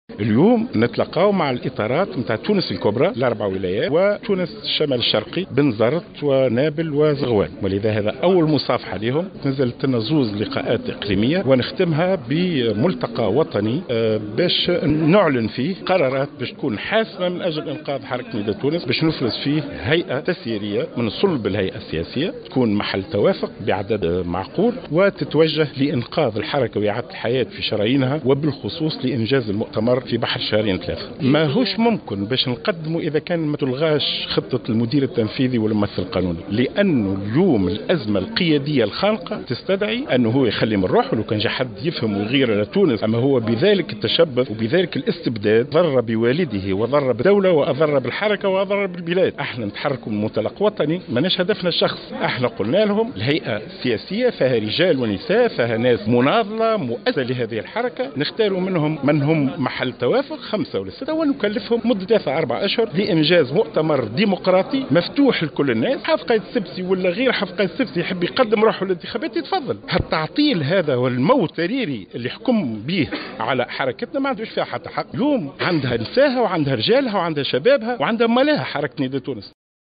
اليوم نتلقاو مع الإطارات نتاع تونس الكبرى الأربع ولايات وتونس الشمال الشرقي بنزرت ونابل وزغوان، ولذا هذا أول مصافحة لهم. نزلت لنا زوز لقاءات إقليمية ونختمها بملتقى وطني باش نعلن فيه قرارات باش تكون حاسمة من أجل إنقاذ حركة نداء تونس، باش نفرز فيه هيئة تسييرية من صلب الهيئة السياسية تكون محل توافق بعدد معقول وتتوجه لإنقاذ الحركة وإعادة الحياة في شرايينها، وبالخصوص لإنجاز المؤتمر في بحر شهرين ثلاثة. ما هوش ممكن باش نقدمه إذا كان ما تلغاش خطة المدير التنفيذي والممثل القانوني، لأنه اليوم الأزمة القيادية الخانقة تستدعي أنه هو يخلي من روحه. لو كان جا حد يفهم ويغير على تونس، أما هو بذلك التشبث وبذلك الاستبداد ضر بوالده وضر بالدولة وأضر بالحركة وأضر بالبلاد. احنا نتحركوا من منطلق وطني، ماناش هدفنا الشخص. احنا قلنا لهم الهيئة السياسية فيها رجال ونساء، فيها ناس مناضلة مؤسسة لهذه الحركة، نختاروا منهم من هم محل توافق 5 ولا 6 ونكلفهم مدة 3-4 أشهر لإنجاز مؤتمر ديمقراطي مفتوح لكل الناس. حاف قايد السبسي ولا غير حاف قايد السبسي يحب يقدم روحه للانتخابات يتفضل. التعطيل هذا والموت تريري اللي يحكم به على حركتنا ما عندوش فيها حتى حق. اليوم عندها نساها وعندها رجالها وعندها شبابها وعندها ملاها حركة نداء تونس.